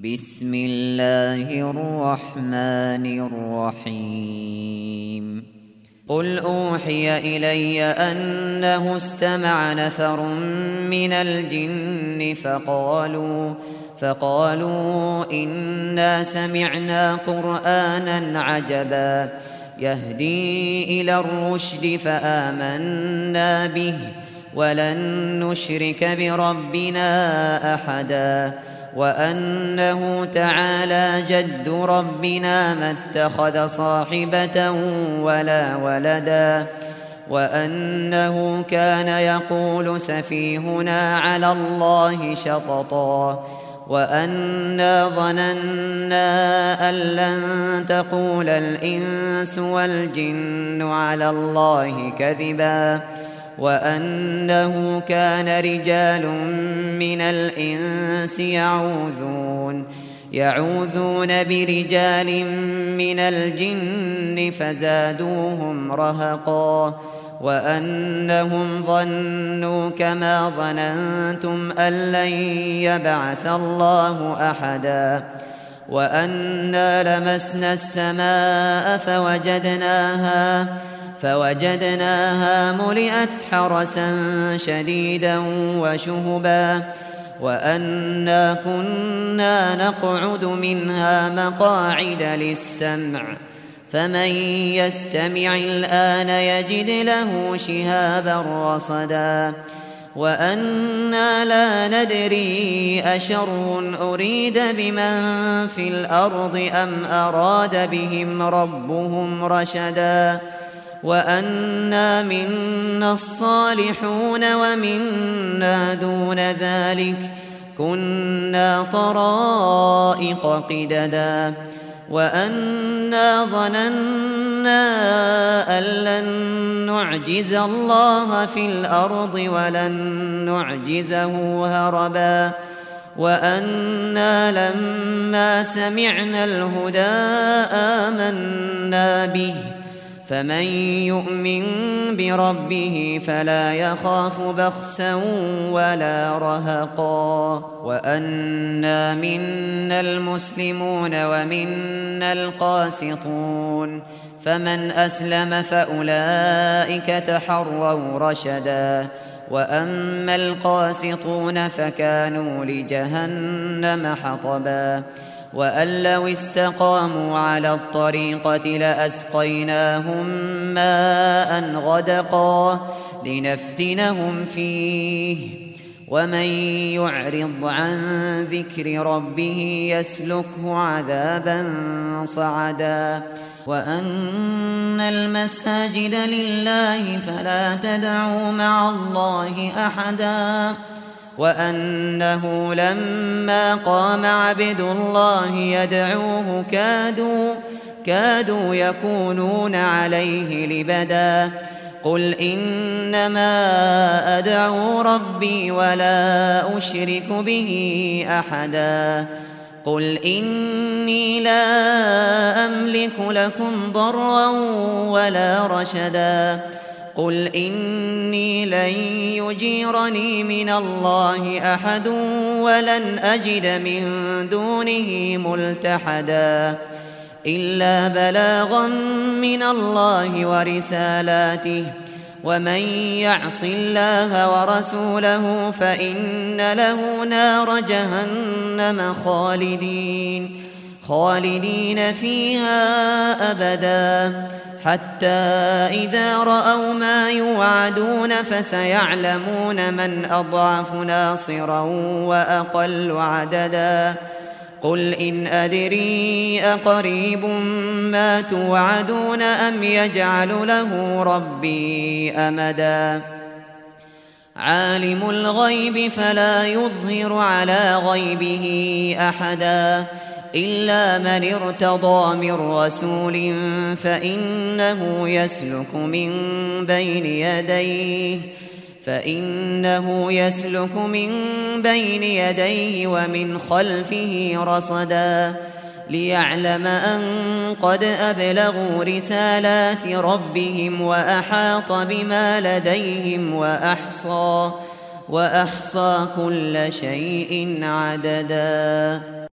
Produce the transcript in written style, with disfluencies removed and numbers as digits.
بسم الله الرحمن الرحيم قل أوحي إلي أنه استمع نفر من الجن فقالوا إنا سمعنا قرآنا عجبا يهدي إلى الرشد فآمنا به ولن نشرك بربنا أحدا وأنه تعالى جد ربنا ما اتخذ صاحبة ولا ولدا وأنه كان يقول سفيهنا على الله شططا وأنا ظننا أن لن تقول الإنس والجن على الله كذبا وأنه كان رجال من الإنس يعوذون برجال من الجن فزادوهم رهقا وأنهم ظنوا كما ظننتم أن لن يبعث الله أحدا وأنا لمسنا السماء فوجدناها ملئت حرسا شديدا وشهبا وأنا كنا نقعد منها مقاعد للسمع فمن يستمع الآن يجد له شهابا رصدا وأنا لا ندري أشر أريد بمن في الأرض أم أراد بهم ربهم رشدا وأنا منا الصالحون ومنا دون ذلك كنا طرائق قددا وأنا ظننا أن لن نعجز الله في الأرض ولن نعجزه هربا وأنا لما سمعنا الهدى آمنا به فمن يؤمن بربه فلا يخاف بخسا ولا رهقا وأنا منا المسلمون ومنا القاسطون فمن أسلم فأولئك تحروا رشدا وأما القاسطون فكانوا لجهنم حطبا وأن لو استقاموا على الطريقة لأسقيناهم ماء غدقا لنفتنهم فيه ومن يعرض عن ذكر ربه يسلكه عذابا صعدا وأن المساجد لله فلا تدعوا مع الله أحدا وأنه لما قام عبد الله يدعوه كادوا يكونون عليه لبدا قل إنما أدعو ربي ولا أشرك به أحدا قل إني لا أملك لكم ضرا ولا رشدا قل إني لن يجيرني من الله أحد ولن أجد من دونه ملتحدا إلا بلاغا من الله ورسالاته ومن يعص الله ورسوله فإن له نار جهنم خالدين فيها أبدا حتى إذا رأوا ما يوعدون فسيعلمون من أضعف ناصرا وأقل عددا قل إن أدري أقريب ما توعدون أم يجعل له ربي أمدا عالم الغيب فلا يظهر على غيبه أحدا إلا من ارتضى من رسول فإنه يسلك من بين يديه ومن خلفه رصدا ليعلم أن قد أبلغوا رسالات ربهم وأحاط بما لديهم وأحصى كل شيء عددا.